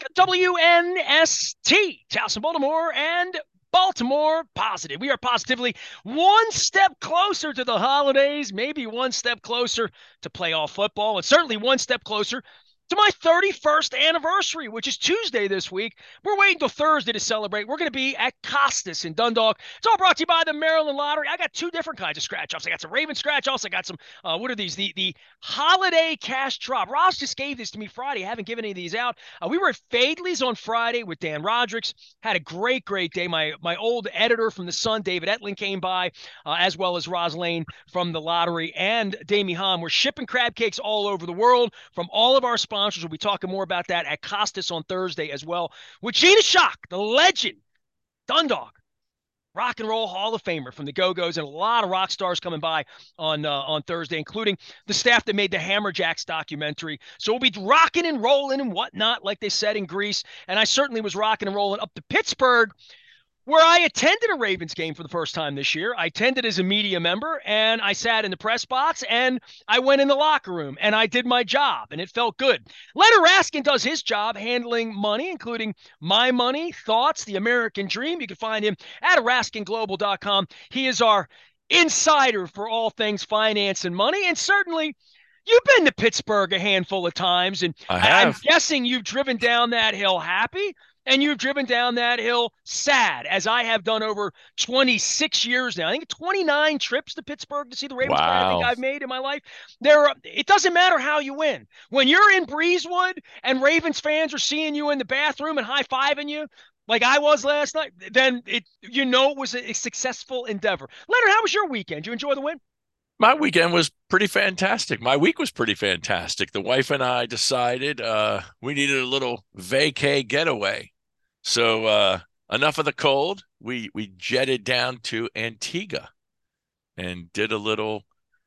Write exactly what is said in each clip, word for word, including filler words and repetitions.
W N S T, Towson, Baltimore, and Baltimore Positive. We are positively one step closer to the holidays, maybe one step closer to playoff football, and certainly one step closer to my thirty-first anniversary, which is Tuesday this week. We're waiting till Thursday to celebrate. We're going to be at Costas in Dundalk. It's all brought to you by the Maryland Lottery. I got two different kinds of scratch-offs. I got some Raven scratch-offs. I got some, uh, what are these? The the holiday cash drop. Ross just gave this to me Friday. I haven't given any of these out. Uh, we were at Fadley's on Friday with Dan Rodricks. Had a great, great day. My my old editor from The Sun, David Etling, came by, uh, as well as Roz Lane from the Lottery and Damie Hahn. We're shipping crab cakes all over the world from all of our sponsors. Sponsors. We'll be talking more about that at Costas on Thursday as well with Gina Shock, the legend, Dundalk, Rock and Roll Hall of Famer from the Go-Go's, and a lot of rock stars coming by on uh, on Thursday, including the staff that made the Hammerjacks documentary. So we'll be rocking and rolling and whatnot, like they said in Greece. And I certainly was rocking and rolling up to Pittsburgh, where I attended a Ravens game for the first time this year. I attended as a media member, and I sat in the press box, and I went in the locker room, and I did my job, and it felt good. Leonard Raskin does his job handling money, including my money, thoughts, the American dream. You can find him at raskin global dot com. He is our insider for all things finance and money, and certainly you've been to Pittsburgh a handful of times, and I I- I'm have. guessing you've driven down that hill happy, and you've driven down that hill sad, as I have done over twenty-six years now. I think twenty-nine trips to Pittsburgh to see the Ravens play I think Wow. I've made in my life. There, it doesn't matter how you win. When you're in Breezewood and Ravens fans are seeing you in the bathroom and high-fiving you, like I was last night, then it you know it was a, a successful endeavor. Leonard, how was your weekend? Did you enjoy the win? My weekend was pretty fantastic. My week was pretty fantastic. The wife and I decided uh, we needed a little vacay getaway. So uh, enough of the cold. We we jetted down to Antigua and did a little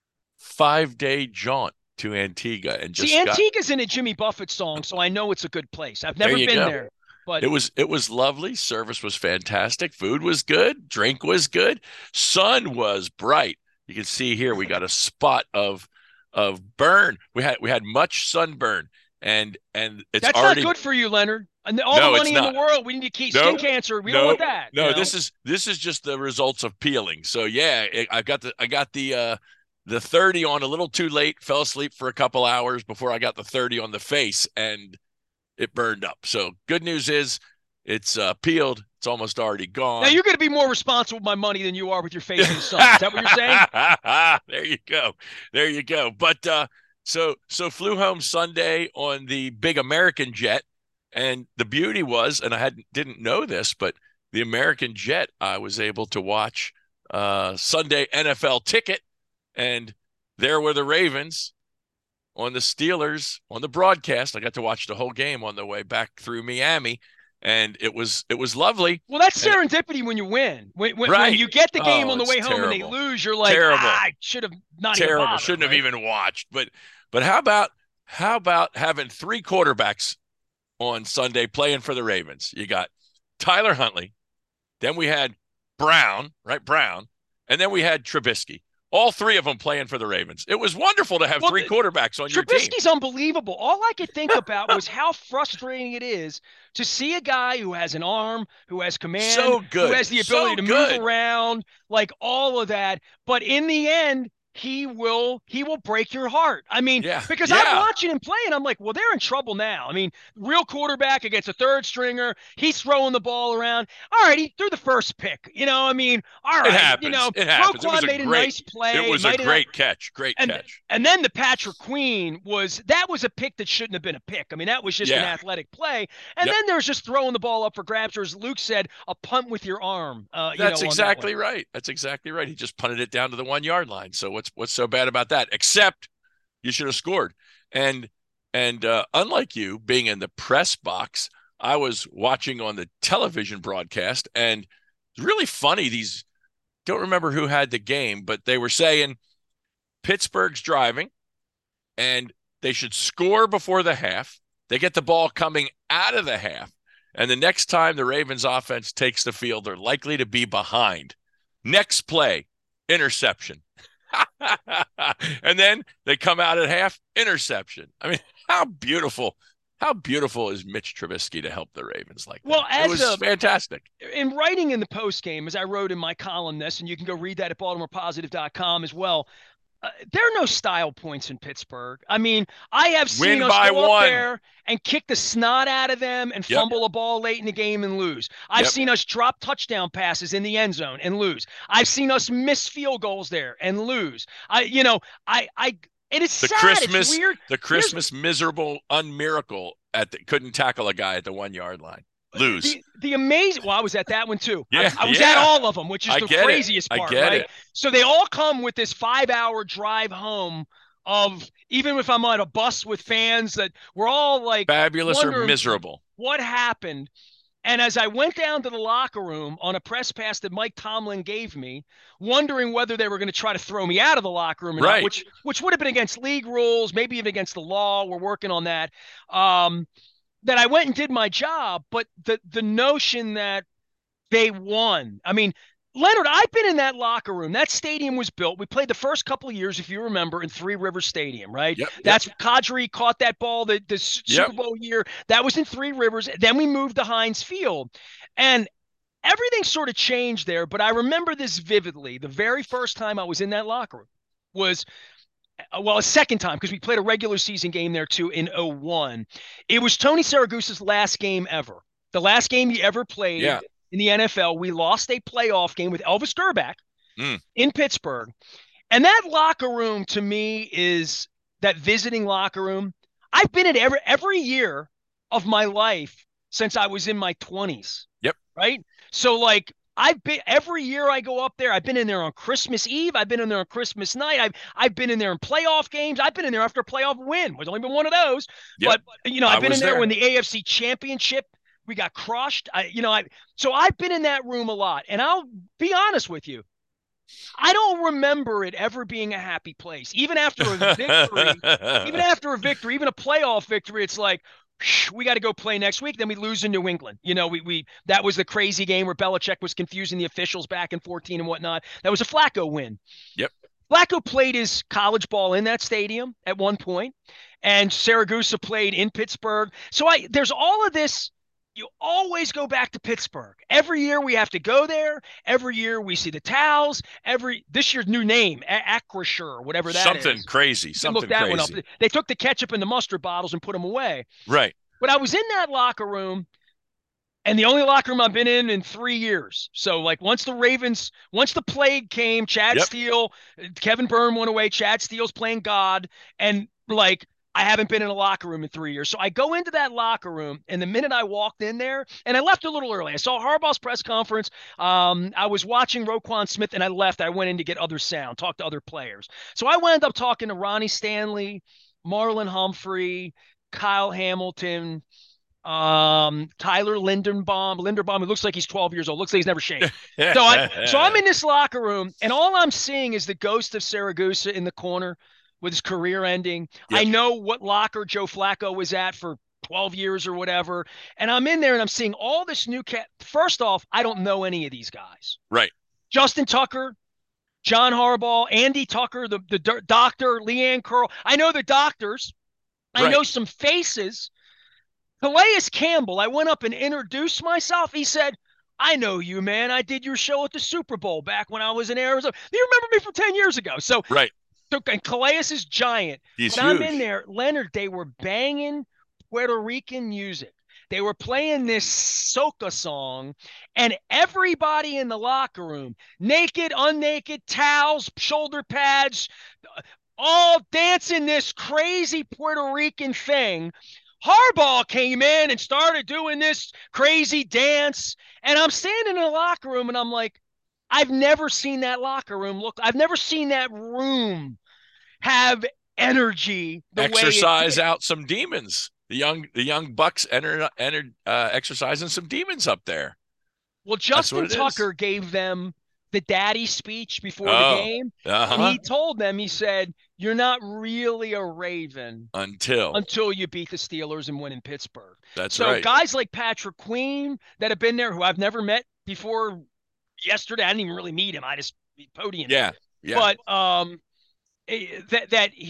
five day jaunt to Antigua and See, just got Antigua's in a Jimmy Buffett song, so I know it's a good place. I've there never you been go. there, but It was it was lovely. Service was fantastic. Food was good. Drink was good. Sun was bright. You can see here we got a spot of of burn. We had we had much sunburn, and and it's that's not already good for you, Leonard. And all the no, it's money in the not. world, we need to keep skin No, cancer. We don't no, want that, you no. know. This is this is just the results of peeling. So yeah, it, I got the I got the uh the thirty on a little too late. Fell asleep for a couple hours before I got the thirty on the face, and it burned up. So good news is it's uh, peeled. It's almost already Now gone. you're going to be more responsible with my money than you are with your face in the sun. Is that what you're saying? There you go. There you go. But uh, so so flew home Sunday on the big American jet, and the beauty was, and I had didn't know this, but the American jet I was able to watch uh, Sunday N F L Ticket, and there were the Ravens on the Steelers on the broadcast. I got to watch the whole game on the way back through Miami, and it was it was lovely. Well, that's And serendipity when you win. When, when, when right, you get the game oh, on the it's way home and they terrible, lose, you're like, terrible, ah, I should have not even terrible. bothered, Shouldn't have right? even watched. But but how about how about having three quarterbacks on Sunday playing for the Ravens? You got Tyler Huntley, then we had Brown, right? Brown, and then we had Trubisky. All three of them playing for the Ravens. It was wonderful to have Well, three the, quarterbacks on your team. Trubisky's unbelievable. All I could think about was how frustrating it is to see a guy who has an arm, who has command, So who good, has the ability so to move good. around, like all of that. But in the end, he will he will break your heart. I mean, Yeah, because I'm yeah. watching him play and I'm like, well, they're in trouble now. I mean, real quarterback against a third stringer, he's throwing the ball around. All right, he threw the first pick. You know, I mean, all It right, you happens. know, It happens. It was Roquan a made a great. nice It play. was a Might have not great catch. Great and catch. and then the Patrick Queen was that was a pick that shouldn't have been a pick. I mean, that was just an Yeah. athletic play. And Yep. then there's just throwing the ball up for grabs, or as Luke said, a punt with your arm. Uh, you That's know, on that one. exactly right. That's exactly right. He just punted it down to the one yard line. So what's what's so bad about that? Except you should have scored. And and uh, unlike you being in the press box, I was watching on the television broadcast, and it's really funny. These don't remember who had the game, but they were saying Pittsburgh's driving, and they should score before the half. They get the ball coming out of the half. And the next time the Ravens offense takes the field, they're likely to be behind. Next play, interception. And then they come out at half, interception. I mean, how beautiful How beautiful is Mitch Trubisky to help the Ravens like that? Well, It as was a fantastic. in writing in the post game, as I wrote in my column this, and you can go read that at baltimore positive dot com as well. Uh, there are no style points in Pittsburgh. I mean, I have seen Win us by go up one. there and kick the snot out of them and Yep. fumble a ball late in the game and lose. I've Yep. seen us drop touchdown passes in the end zone and lose. I've seen us miss field goals there and lose. I, you know, I, I, and it's The sad. Christmas, It's weird. the Christmas miserable unmiracle at the couldn't tackle a guy at the one yard line. Lose. The, the amazing. Well, I was at that one too. Yeah, I, I was yeah. at all of them, which is I the get it. craziest I part, get right? it. So they all come with this five-hour drive home. Of even if I'm on a bus with fans, that we're all like Fabulous or wondering miserable. what happened. And as I went down to the locker room on a press pass that Mike Tomlin gave me, wondering whether they were going to try to throw me out of the locker room or Right. not, which which would have been against league rules, maybe even against the law. We're working on that. Um, that I went and did my job, but the the notion that they won. I mean, Leonard, I've been in that locker room. That stadium was built. We played the first couple of years, if you remember, in Three Rivers Stadium, right? Yep, That's yep. Kadri caught that ball the, the Super Yep. Bowl year. That was in Three Rivers. Then we moved to Heinz Field. And everything sort of changed there. But I remember this vividly. The very first time I was in that locker room was well, a second time, because we played a regular season game there too in oh one. It was Tony Saragusa's last game ever. The last game he ever played. Yeah. In the N F L, we lost a playoff game with Elvis Grbac Mm. in Pittsburgh. And that locker room to me is that visiting locker room. I've been in every every year of my life since I was in my twenties. Yep. Right? So like I've been every year I go up there. I've been in there on Christmas Eve. I've been in there on Christmas night. I've I've been in there in playoff games. I've been in there after a playoff win. There's only been one of those. Yep. But you know, I've I been was in there, there. when the A F C Championship we got crushed. I, you know, I so I've been in that room a lot, and I'll be honest with you. I don't remember it ever being a happy place. Even after a victory, even after a victory, even a playoff victory, it's like we got to go play next week. Then we lose in New England. You know, we we that was the crazy game where Belichick was confusing the officials back in fourteen and whatnot. That was a Flacco win. Yep. Flacco played his college ball in that stadium at one point, and Saragusa played in Pittsburgh. So I there's all of this. You always go back to Pittsburgh. Every year we have to go there. Every year we see the towels. Every this year's new name, Acrisure, whatever that Something is. crazy. Something look that crazy. one up. They took the ketchup and the mustard bottles and put them away. Right. But I was in that locker room, and the only locker room I've been in in three years. So like once the Ravens, once the plague came, Chad Yep. Steele, Kevin Byrne went away. Chad Steele's playing God, and like. I haven't been in a locker room in three years. So I go into that locker room, and the minute I walked in there, and I left a little early. I saw Harbaugh's press conference. Um, I was watching Roquan Smith, and I left. I went in to get other sound, talk to other players. So I wound up talking to Ronnie Stanley, Marlon Humphrey, Kyle Hamilton, um, Tyler Linderbaum. Linderbaum, it looks like he's twelve years old. Looks like he's never shaved. so, I, so I'm in this locker room, and all I'm seeing is the ghost of Saragusa in the corner with his career ending. Yep. I know what locker Joe Flacco was at for twelve years or whatever. And I'm in there and I'm seeing all this new cat. First off, I don't know any of these guys. Right. Justin Tucker, John Harbaugh, Andy Tucker, the, the d- doctor, Leanne Curl. I know the doctors. I Right. know some faces. Calais Campbell, I went up and introduced myself. He said, I know you, man. I did your show at the Super Bowl back when I was in Arizona. You remember me from ten years ago. So Right. So, and Calais is giant. He's when huge. I'm in there, Leonard, they were banging Puerto Rican music. They were playing this soca song, and everybody in the locker room, naked, unnaked, towels, shoulder pads, all dancing this crazy Puerto Rican thing. Harbaugh came in and started doing this crazy dance, and I'm standing in the locker room, and I'm like, I've never seen that locker room look. I've never seen that room have energy. The Exercise way it out some demons. The young the young bucks entered entered uh, exercising some demons up there. Well, Justin what it Tucker is. gave them the daddy speech before Oh, the game, Uh-huh. and he told them, he said, "You're not really a Raven Until until you beat the Steelers and win in Pittsburgh." that's so right. guys like Patrick Queen that have been there, who I've never met before. Yesterday, I didn't even really meet him. I just podiumed. Yeah. Yeah. But um, eh, that that he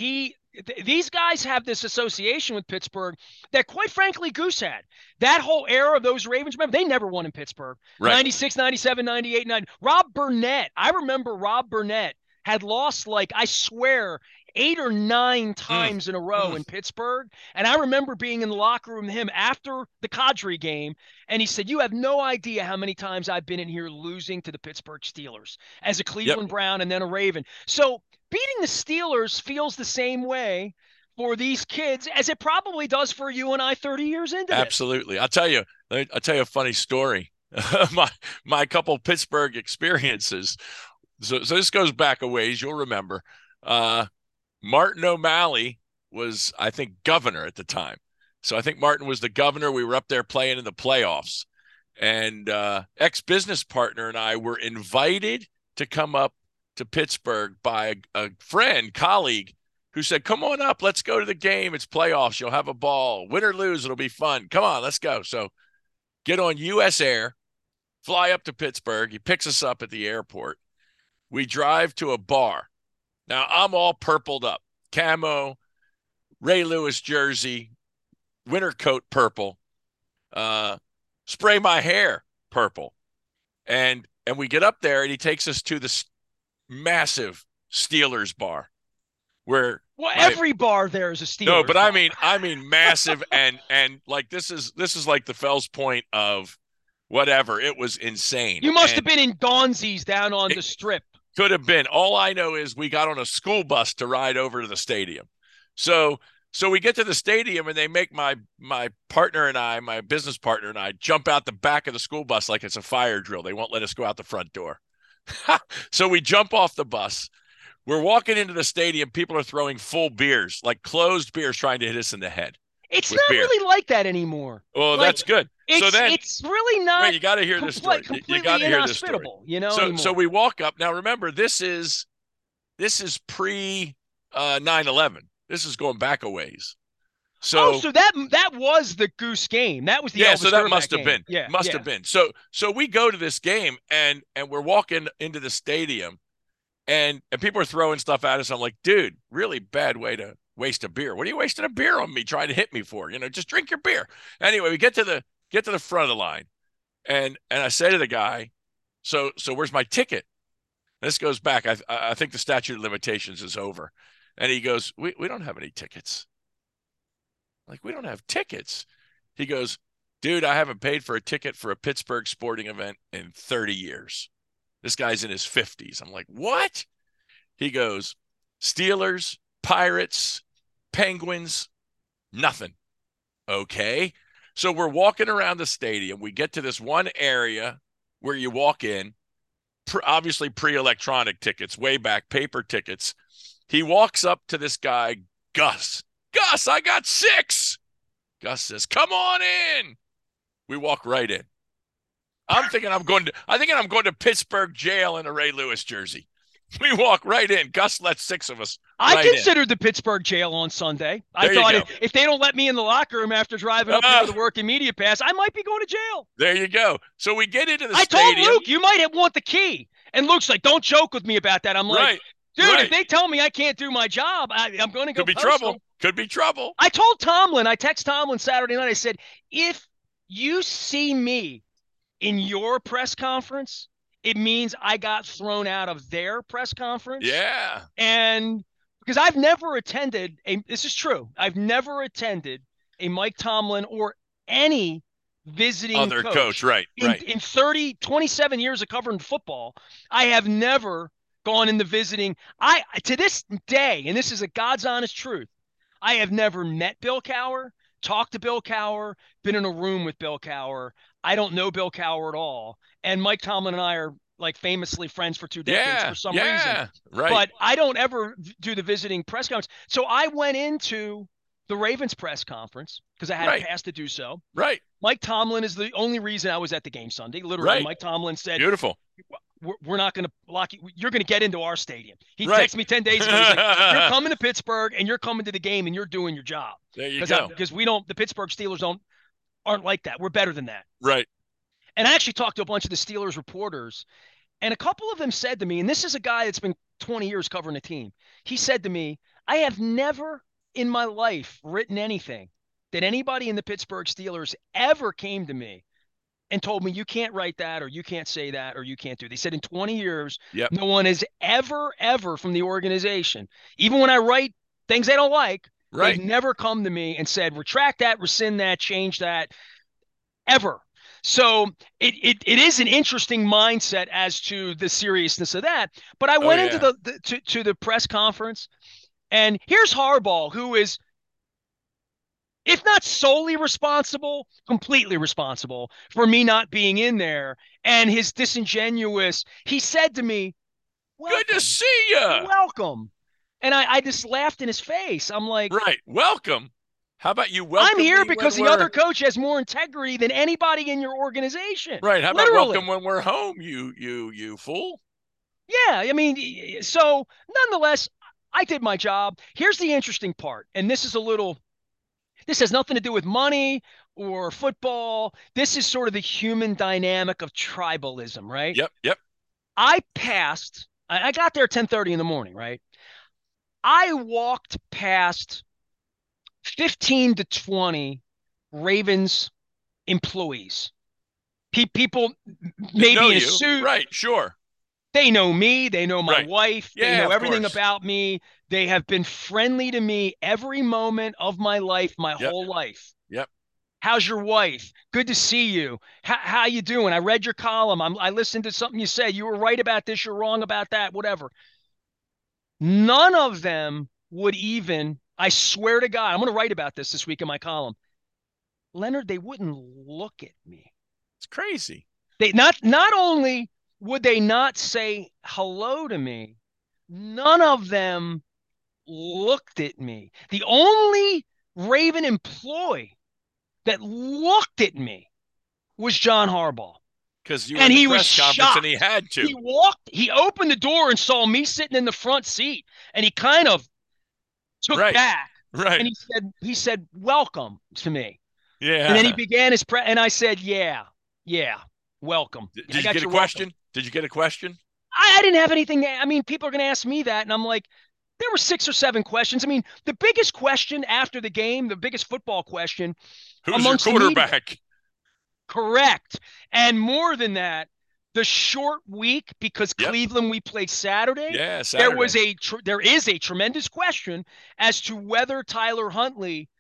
th- these guys have this association with Pittsburgh that, quite frankly, Goose had. That whole era of those Ravens, remember, they never won in Pittsburgh. Right. ninety-six, ninety-seven, ninety-eight, ninety. Rob Burnett. I remember Rob Burnett had lost, like, I swear, eight or nine Mm, times in a row mm. in Pittsburgh. And I remember being in the locker room with him after the Cadre game. And he said, you have no idea how many times I've been in here losing to the Pittsburgh Steelers as a Yep. Cleveland Brown and then a Raven. So beating the Steelers feels the same way for these kids as it probably does for you and I thirty years into this. Absolutely. I'll tell you, I'll tell you a funny story. my my couple Pittsburgh experiences. So, so this goes back a ways. You'll remember. Uh, Martin O'Malley was, I think, governor at the time. So I think Martin was the governor. We were up there playing in the playoffs, and uh, ex-business partner and I were invited to come up to Pittsburgh by a, a friend, colleague, who said, come on up, let's go to the game. It's playoffs. You'll have a ball. Win or lose, it'll be fun. Come on, let's go. So get on U S Air, fly up to Pittsburgh. He picks us up at the airport. We drive to a bar. Now, I'm all purpled up. Camo, Ray Lewis jersey, winter coat purple, uh, spray my hair purple. And and we get up there, and he takes us to this massive Steelers bar where Well, my, every bar there is a Steelers. no, but bar. I mean, I mean massive, and and like this is this is like the Fells Point of whatever. It was insane. You must and have been in Gonzi's down on it the strip. Could have been. All I know is we got on a school bus to ride over to the stadium. So so we get to the stadium, and they make my my partner and I, my business partner and I, jump out the back of the school bus like it's a fire drill. They won't let us go out the front door. So we jump off the bus. We're walking into the stadium. People are throwing full beers, like closed beers, trying to hit us in the head. It's with not beer. really like that anymore. Well, Like, that's good. It's, So then, it's really not. wait, you got to hear this story. complete- You- You completely got to hear this story. inhospitable, you know. So, anymore. so we walk up. Now, remember, this is this is pre uh, nine eleven. This is going back a ways. So, oh, so that that was the Goose game. That was the yeah, Elvis so that Grbac must have game. been. Yeah, Must yeah. have been. So, so we go to this game, and and we're walking into the stadium, and and people are throwing stuff at us. I'm like, dude, really bad way to waste a beer. What are you wasting a beer on me, trying to hit me for? You know, just drink your beer. Anyway, we get to the get to the front of the line, and and I say to the guy, so so where's my ticket? This goes back. I I think the statute of limitations is over, and he goes, we we don't have any tickets. Like, we don't have tickets. He goes, dude, I haven't paid for a ticket for a Pittsburgh sporting event in thirty years. This guy's in his fifties. I'm like, what? He goes, Steelers, Pirates, Penguins, nothing. Okay. So we're walking around the stadium. We get to this one area where you walk in, obviously pre-electronic tickets, way back, paper tickets. He walks up to this guy, Gus. Gus, I got six. Gus says, come on in. We walk right in. I'm thinking I'm going to I think I'm going to Pittsburgh jail in a Ray Lewis jersey. We walk right in. Gus let six of us. I right considered in. the Pittsburgh jail on Sunday. There I you thought go. if, if they don't let me in the locker room after driving up Uh, here with the working media pass, I might be going to jail. There you go. So we get into the I stadium. told Luke, you might have want the key. And Luke's like, don't joke with me about that. I'm like, Right. dude, right. if they tell me I can't do my job, I, I'm going to go Could be postal. trouble. Could be trouble. I told Tomlin, I text Tomlin Saturday night, I said, if you see me in your press conference, it means I got thrown out of their press conference. Yeah. And because I've never attended a, this is true, I've never attended a Mike Tomlin or any visiting Other coach. coach. Right. In, right. in thirty, twenty-seven years of covering football, I have never gone in the visiting. I, to this day, and this is a God's honest truth, I have never met Bill Cowher, talked to Bill Cowher, been in a room with Bill Cowher. I don't know Bill Cowher at all. And Mike Tomlin and I are like famously friends for two decades yeah. for some yeah. reason. Right. But I don't ever do the visiting press conference. So I went into the Ravens press conference because I had right. a pass to do so. Right. Mike Tomlin is the only reason I was at the game Sunday. Literally, right. Mike Tomlin said, beautiful. We're, we're not going to block you. You're going to get into our stadium. He right. texted me ten days ago. He's like, you're coming to Pittsburgh and you're coming to the game and you're doing your job. There you Cause go. Because we don't, the Pittsburgh Steelers don't, aren't like that. We're better than that. Right. And I actually talked to a bunch of the Steelers reporters, and a couple of them said to me, and this is a guy that's been twenty years covering the team. He said to me, I have never in my life written anything that anybody in the Pittsburgh Steelers ever came to me and told me you can't write that or you can't say that or you can't do. They said in twenty years, Yep. no one has ever, ever from the organization, even when I write things they don't like, Right. they've never come to me and said, retract that, rescind that, change that, ever. So it, it it is an interesting mindset as to the seriousness of that. But I Oh, went yeah. into the, the to, to the press conference, and here's Harbaugh, who is, if not solely responsible, completely responsible for me not being in there. And his disingenuous, he said to me, Good to welcome, see you. welcome. And I, I just laughed in his face. I'm like, Right. Welcome. How about you I'm welcome here me because when the we're other coach has more integrity than anybody in your organization. right? How about Literally. welcome when we're home, you you you fool? Yeah. I mean, so nonetheless, I did my job. Here's the interesting part. And this is a little, this has nothing to do with money or football. This is sort of the human dynamic of tribalism, right? Yep, yep. I passed, I got there at ten thirty in the morning, right? I walked past fifteen to twenty Ravens employees. Pe- people That know maybe in a you. suit. Right, sure. They know me. They know my Right. wife. They Yeah, know of everything course. about me. They have been friendly to me every moment of my life, my Yep, whole life. yep. How's your wife? Good to see you. How, how you doing? I read your column. I'm, I listened to something you said. You were right about this. You're wrong about that. Whatever. None of them would even, I swear to God, I'm going to write about this this week in my column. Leonard, they wouldn't look at me. It's crazy. They not not only would they not say hello to me, none of them looked at me. The only Raven employee that looked at me was John Harbaugh. Because you were And in the he was press conference and shocked. he had to. He walked, he opened the door and saw me sitting in the front seat, and he kind of took Right. back. Right. And he said, he said, welcome to me. Yeah. And then he began his pre and I said, yeah, yeah, welcome. Did, did I you got get a your question? welcome. Did you get a question? I, I didn't have anything. I mean, people are going to ask me that. And I'm like, there were six or seven questions. I mean, the biggest question after the game, the biggest football question Who's your amongst the media. quarterback? Correct. And more than that, the short week, because Yep. Cleveland, we played Saturday. Yeah, Saturday. There was a, tr- there is a tremendous question as to whether Tyler Huntley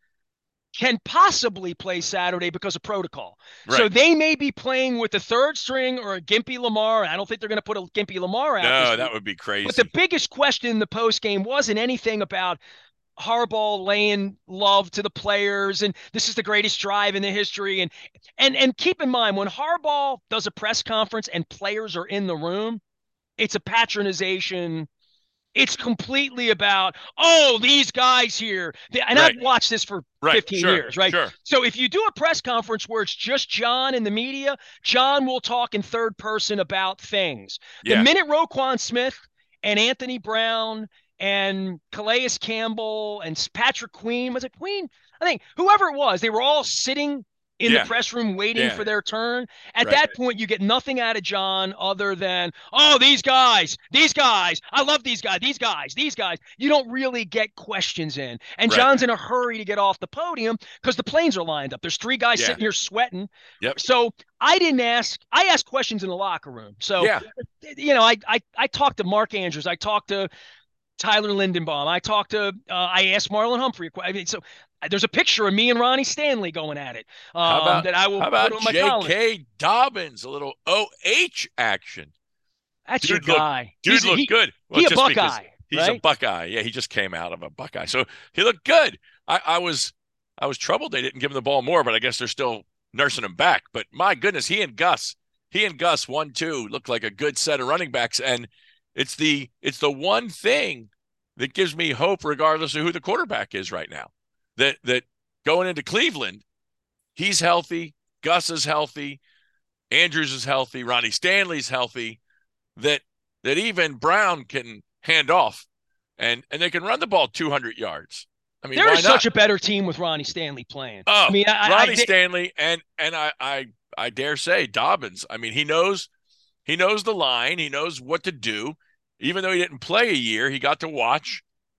can possibly play Saturday because of protocol. Right. So they may be playing with the third string or a Gimpy Lamar. I don't think they're going to put a Gimpy Lamar out. No, this that week. would be crazy. But the biggest question in the post game wasn't anything about Harbaugh laying love to the players and this is the greatest drive in the history. And and and keep in mind, when Harbaugh does a press conference and players are in the room, it's a patronization. It's completely about, oh, these guys here. And Right. I've watched this for right. fifteen sure. years, right? Sure. So if you do a press conference where it's just John and the media, John will talk in third person about things. Yeah. The minute Roquan Smith and Anthony Brown and Calais Campbell and Patrick Queen, was it Queen? I think whoever it was, they were all sitting in Yeah. the press room waiting Yeah. for their turn. At Right. that point, you get nothing out of John other than, oh, these guys, these guys, I love these guys, these guys, these guys. You don't really get questions in. And Right. John's in a hurry to get off the podium because the planes are lined up. There's three guys Yeah. sitting here sweating. Yep. So I didn't ask, I asked questions in the locker room. So, Yeah. you know, I, I, I talked to Mark Andrews. I talked to Tyler Lindenbaum. I talked to, uh, I asked Marlon Humphrey. I mean, so there's a picture of me and Ronnie Stanley going at it. Um, how about that I will how about put on my J column. K. Dobbins? A little O H action. That's Dude your look- guy. Dude He's, looked he, good. Well, he a just because Buckeye, He's right? a Buckeye. Yeah, he just came out of a Buckeye. So he looked good. I, I was I was troubled they didn't give him the ball more, but I guess they're still nursing him back. But my goodness, he and Gus, he and Gus one two looked like a good set of running backs. And it's the it's the one thing that gives me hope, regardless of who the quarterback is right now. That that going into Cleveland, he's healthy, Gus is healthy, Andrews is healthy, Ronnie Stanley's healthy, that that even Brown can hand off and and they can run the ball two hundred yards. I mean, There why is not? such a better team with Ronnie Stanley playing. Oh, I mean, I, Ronnie I, I, Stanley and and I, I I dare say Dobbins. I mean, he knows he knows the line, he knows what to do. Even though he didn't play a year, he got to watch.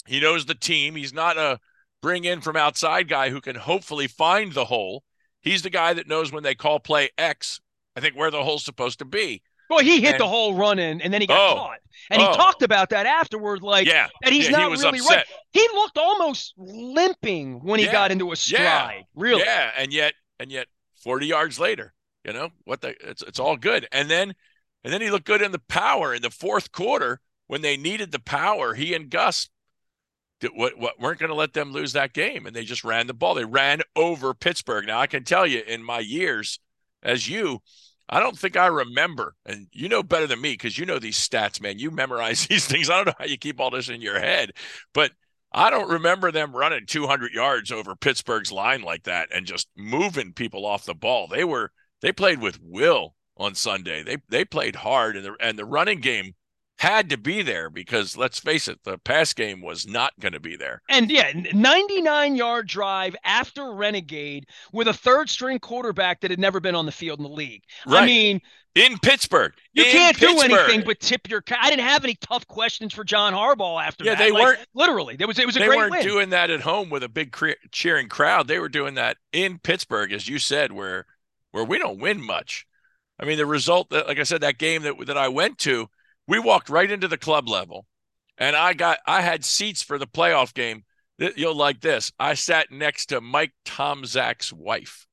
He knows the team. He's not a bring in from outside guy who can hopefully find the hole. He's the guy that knows when they call play X, I think where the hole's supposed to be. Well, he hit And, the hole running, and then he got oh, caught. And he oh, talked about that afterward, like yeah, that he's yeah, not he was really upset. right. He looked almost limping when he Yeah, got into a stride. yeah, Really? Yeah, and yet, and yet, forty yards later, you know what? The it's it's all good. And then, and then he looked good in the power in the fourth quarter when they needed the power. He and Gus did, what, what weren't going to let them lose that game, and they just ran the ball. They ran over Pittsburgh. Now I can tell you, in my years as you, I don't think I remember, and you know better than me because you know these stats, man. You memorize these things. I don't know how you keep all this in your head, but I don't remember them running two hundred yards over Pittsburgh's line like that and just moving people off the ball. They were they played with will on Sunday. They they played hard, and the and the running game had to be there because let's face it, the pass game was not going to be there. And yeah, ninety-nine yard drive after Renegade with a third string quarterback that had never been on the field in the league. Right. I mean, in Pittsburgh, you in can't Pittsburgh. do anything but tip your. I didn't have any tough questions for John Harbaugh after yeah, that. they like, weren't literally. There was it was a they great weren't win. doing that at home with a big cre- cheering crowd. They were doing that in Pittsburgh, as you said, where where we don't win much. I mean, the result that, like I said, that game that that I went to, we walked right into the club level, and I got I had seats for the playoff game. You'll like this. I sat next to Mike Tomczak's wife.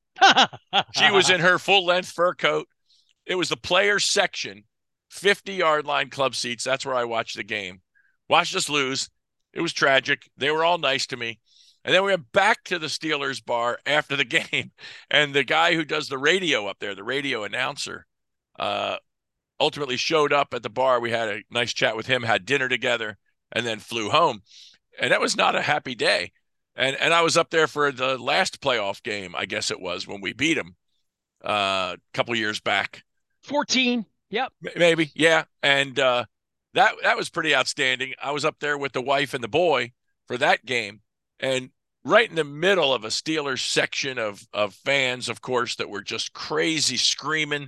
She was in her full length fur coat. It was the players section, fifty yard line club seats. That's where I watched the game. Watched us lose. It was tragic. They were all nice to me. And then we went back to the Steelers bar after the game. And the guy who does the radio up there, the radio announcer, uh, ultimately showed up at the bar. We had a nice chat with him, had dinner together, and then flew home. And that was not a happy day. And and I was up there for the last playoff game, I guess it was, when we beat him uh, a couple years back. fourteen. Yep. Maybe. Yeah. And uh, that that was pretty outstanding. I was up there with the wife and the boy for that game. And right in the middle of a Steelers section of, of fans, of course, that were just crazy screaming.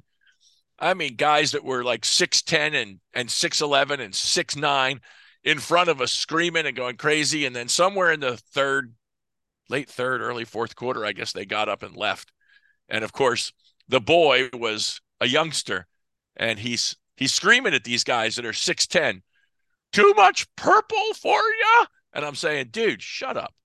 I mean, guys that were like six ten and, and six eleven and six nine in front of us screaming and going crazy. And then somewhere in the third, late third, early fourth quarter, I guess they got up and left. And, of course, the boy was a youngster, and he's he's screaming at these guys that are six ten, too much purple for you? And I'm saying, dude, shut up.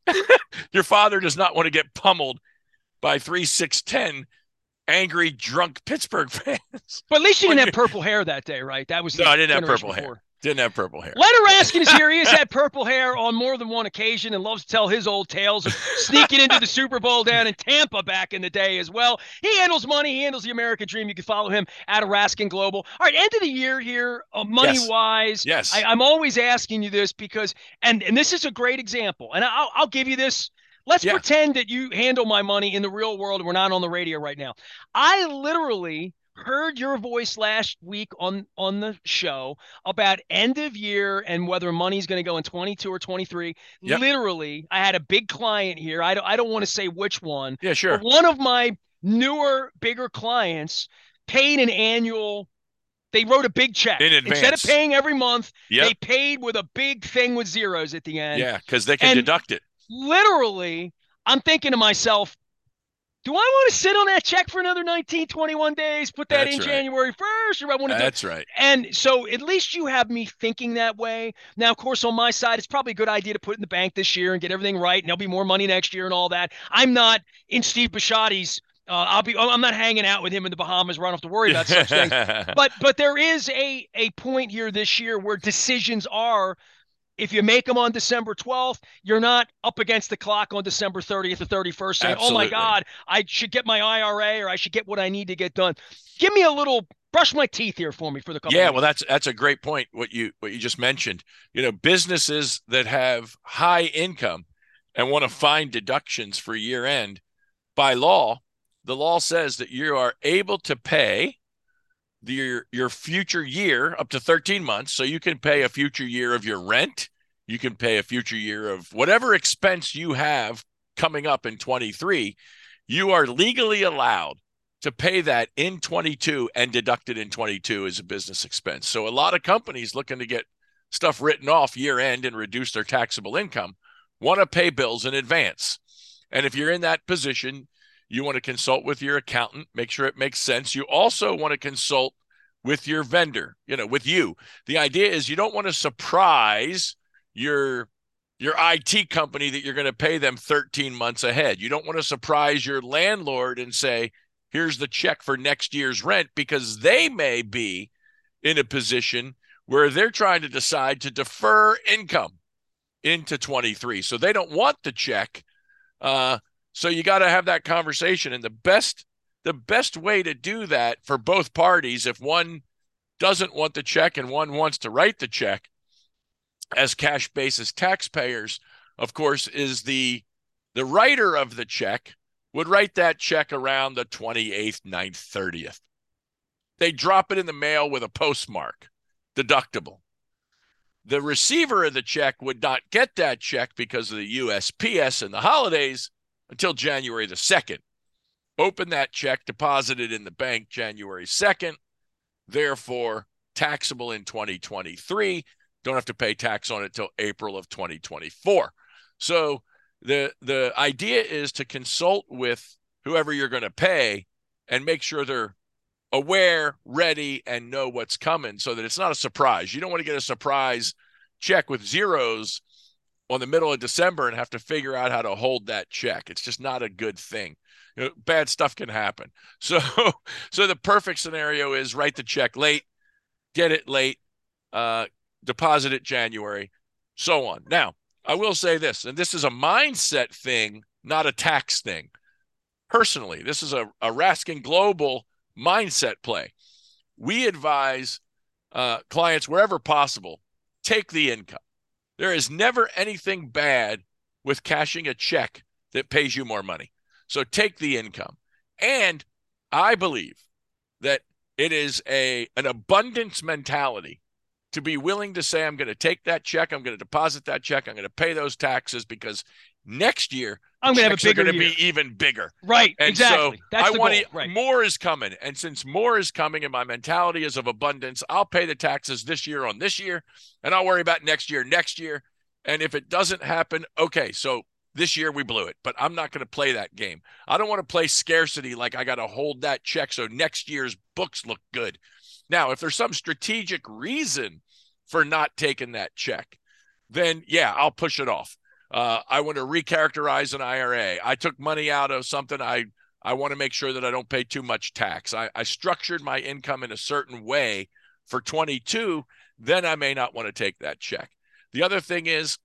Your father does not want to get pummeled by three six ten angry, drunk Pittsburgh fans. But at least you When didn't you- have purple hair that day, right? That was No, the I didn't have generation purple hair. before. Didn't have purple hair. Leonard Raskin is here. He has had purple hair on more than one occasion and loves to tell his old tales of sneaking into the Super Bowl down in Tampa back in the day as well. He handles money. He handles the American dream. You can follow him at Raskin Global. All right, end of the year here, uh, money-wise. Yes. I, I'm always asking you this because, and, and this is a great example, and I'll, I'll give you this. Let's Yeah. pretend that you handle my money in the real world and we're not on the radio right now. I literally heard your voice last week on, on the show about end of year and whether money's going to go in twenty-two or twenty-three. Yep. Literally, I had a big client here. I don't, I don't want to say which one. Yeah, sure. But one of my newer, bigger clients paid an annual. They wrote a big check. In advance. Instead of paying every month, Yep. they paid with a big thing with zeros at the end. Yeah, because they can And- deduct it. Literally, I'm thinking to myself, do I want to sit on that check for another nineteen, twenty-one days, put that That's in right. January first, or I want to do That's right. And so at least you have me thinking that way. Now, of course, on my side, it's probably a good idea to put it in the bank this year and get everything right, and there'll be more money next year and all that. I'm not in Steve Bisciotti's. Uh, I'll be. I'm not hanging out with him in the Bahamas where I don't have to worry about such things. But but there is a a point here this year where decisions are. If you make them on December twelfth, you're not up against the clock on December thirtieth or thirty-first saying, Absolutely. oh, my God, I should get my I R A or I should get what I need to get done. Give me a little brush my teeth here for me for the couple Yeah, of well, that's that's a great point. What you what you just mentioned. You know, businesses that have high income and want to find deductions for year end, by law, the law says that you are able to pay the, your your future year up to thirteen months. So you can pay a future year of your rent. You can pay a future year of whatever expense you have coming up in twenty-three. You are legally allowed to pay that in twenty-two and deduct it in twenty-two as a business expense. So a lot of companies looking to get stuff written off year end and reduce their taxable income want to pay bills in advance. And if you're in that position, you want to consult with your accountant, make sure it makes sense. You also want to consult with your vendor, you know, with you. The idea is you don't want to surprise your your I T company that you're going to pay them thirteen months ahead. You don't want to surprise your landlord and say, here's the check for next year's rent, because they may be in a position where they're trying to decide to defer income into twenty-three. So they don't want the check. Uh, so you got to have that conversation. And the best, the best way to do that for both parties, if one doesn't want the check and one wants to write the check as cash basis taxpayers, of course, is the the writer of the check would write that check around the twenty-eighth, ninth, thirtieth. They drop it in the mail with a postmark, deductible. The receiver of the check would not get that check because of the U S P S and the holidays until January the second. Open that check, deposit it in the bank January second, therefore taxable in twenty twenty-three. Don't have to pay tax on it till April of twenty twenty-four. So the the idea is to consult with whoever you're going to pay and make sure they're aware, ready, and know what's coming so that it's not a surprise. You don't want to get a surprise check with zeros on the middle of December and have to figure out how to hold that check. It's just not a good thing. You know, bad stuff can happen. So, so the perfect scenario is write the check late, get it late, uh, deposit it January, so on. Now, I will say this, and this is a mindset thing, not a tax thing. Personally, this is a, a Raskin Global mindset play. We advise uh, clients wherever possible, take the income. There is never anything bad with cashing a check that pays you more money. So take the income. And I believe that it is a an abundance mentality to be willing to say, I'm going to take that check, I'm going to deposit that check, I'm going to pay those taxes, because next year I'm going to have a bigger going to year. be even bigger. Right, and exactly. So That's I the want goal. to, right. More is coming. And since more is coming and my mentality is of abundance, I'll pay the taxes this year on this year, and I'll worry about next year, next year. And if it doesn't happen, okay, so this year we blew it, but I'm not going to play that game. I don't want to play scarcity like I got to hold that check so next year's books look good. Now, if there's some strategic reason for not taking that check, then yeah, I'll push it off. Uh, I want to recharacterize an I R A. I took money out of something. I, I want to make sure that I don't pay too much tax. I, I structured my income in a certain way for twenty-two, then I may not want to take that check. The other thing is,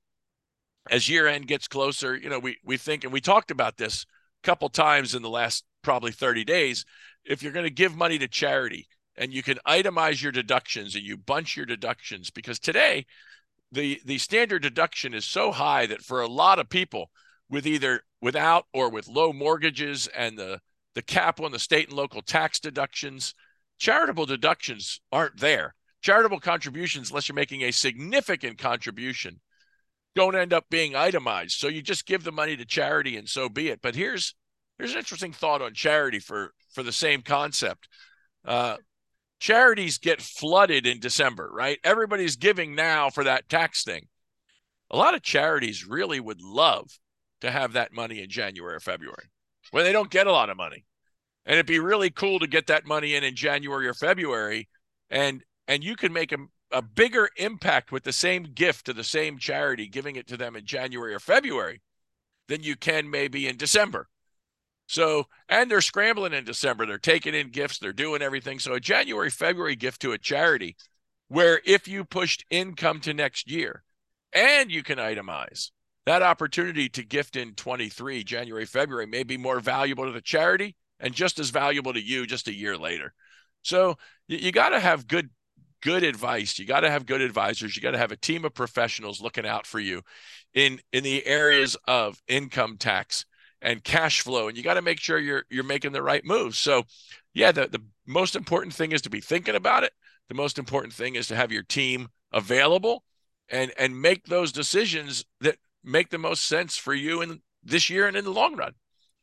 as year end gets closer, you know, we, we think, and we talked about this a couple times in the last probably thirty days, if you're going to give money to charity and you can itemize your deductions and you bunch your deductions, because today the, the standard deduction is so high that for a lot of people with either without or with low mortgages and the, the cap on the state and local tax deductions, charitable deductions aren't there. Charitable contributions, unless you're making a significant contribution, don't end up being itemized. So you just give the money to charity and so be it. But here's here's an interesting thought on charity for, for the same concept. Uh, charities get flooded in December, right? Everybody's giving now for that tax thing. A lot of charities really would love to have that money in January or February when they don't get a lot of money. And it'd be really cool to get that money in in January or February, and and you can make a, a bigger impact with the same gift to the same charity, giving it to them in January or February, than you can maybe in December. So, and they're scrambling in December. They're taking in gifts. They're doing everything. So a January, February gift to a charity, where if you pushed income to next year and you can itemize, that opportunity to gift in twenty-three, January, February, may be more valuable to the charity and just as valuable to you just a year later. So you, you got to have good good advice. You got to have good advisors. You got to have a team of professionals looking out for you in, in the areas of income tax and cash flow. And you got to make sure you're, you're making the right moves. So yeah, the, the most important thing is to be thinking about it. The most important thing is to have your team available and, and make those decisions that make the most sense for you in this year and in the long run.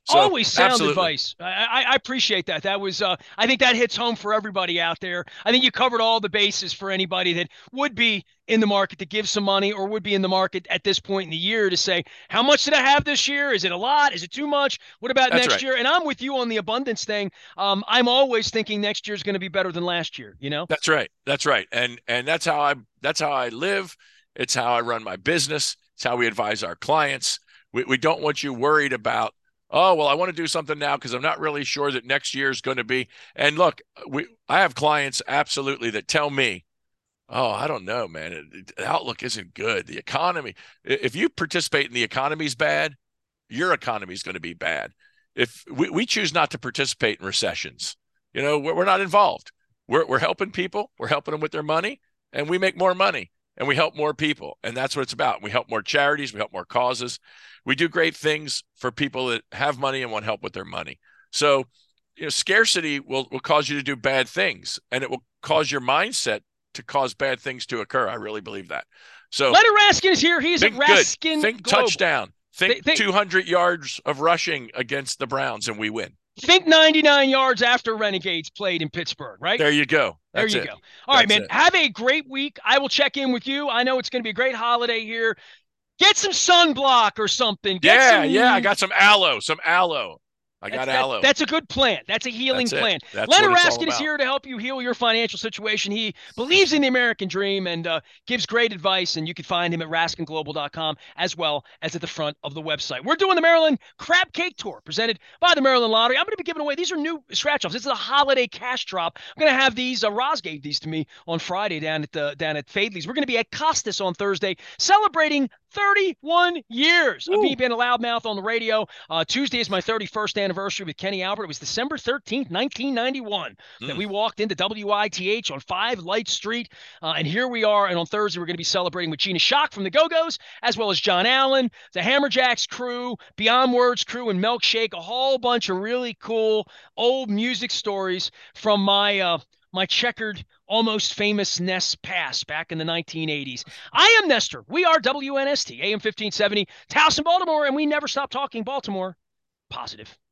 So Always sound absolutely. advice. I, I, I appreciate that. That was, uh, I think that hits home for everybody out there. I think you covered all the bases for anybody that would be in the market to give some money or would be in the market at this point in the year to say, how much did I have this year? Is it a lot? Is it too much? What about That's next right. year? And I'm with you on the abundance thing. Um, I'm always thinking next year is going to be better than last year, you know? That's right. That's right. And and that's how I that's how I live. It's how I run my business. It's how we advise our clients. We we don't want you worried about, oh, well, I want to do something now because I'm not really sure that next year is going to be. And look, we I have clients absolutely that tell me, oh, I don't know, man. It, it, the outlook isn't good. The economy, if you participate in the economy's bad, your economy is going to be bad. If we, we choose not to participate in recessions, you know, we're, we're not involved. We're, we're helping people. We're helping them with their money, and we make more money, and we help more people. And that's what it's about. We help more charities. We help more causes. We do great things for people that have money and want help with their money. So, you know, scarcity will, will cause you to do bad things, and it will cause your mindset to cause bad things to occur. I really believe that. So Leonard Raskin is here. He's at think good. Raskin Think Global. touchdown. Think They- they- two hundred yards of rushing against the Browns, and we win. Think ninety-nine yards after Renegades played in Pittsburgh, right? There you go. There That's you it. go. All right, That's man. it. Have a great week. I will check in with you. I know it's going to be a great holiday here. Get some sunblock or something. Get Yeah, some, yeah. I got some aloe. Some aloe. I got that's, that, aloe. that's a good plan. That's a healing That's it. plan. That's Leonard what it's all Raskin is about. here to help you heal your financial situation. He believes in the American dream and uh, gives great advice, and you can find him at raskin global dot com as well as at the front of the website. We're doing the Maryland Crab Cake Tour presented by the Maryland Lottery. I'm going to be giving away, these are new scratch-offs. This is a holiday cash drop. I'm going to have these, uh, Roz gave these to me on Friday down at the down at Fadley's. We're going to be at Costas on Thursday celebrating thirty-one years Woo. of me being a loudmouth on the radio. Uh, Tuesday is my thirty-first anniversary with Kenny Albert. It was December thirteenth, nineteen ninety-one, mm. that we walked into W I T H on five Light Street. Uh, and here we are. And on Thursday, we're going to be celebrating with Gina Shock from the Go-Go's, as well as John Allen, the Hammerjacks crew, Beyond Words crew, and Milkshake. A whole bunch of really cool old music stories from my uh, my checkered, almost famous Ness past back in the nineteen eighties. I am Nestor. We are W N S T, A M fifteen seventy, Towson, Baltimore, and we never stop talking Baltimore positive.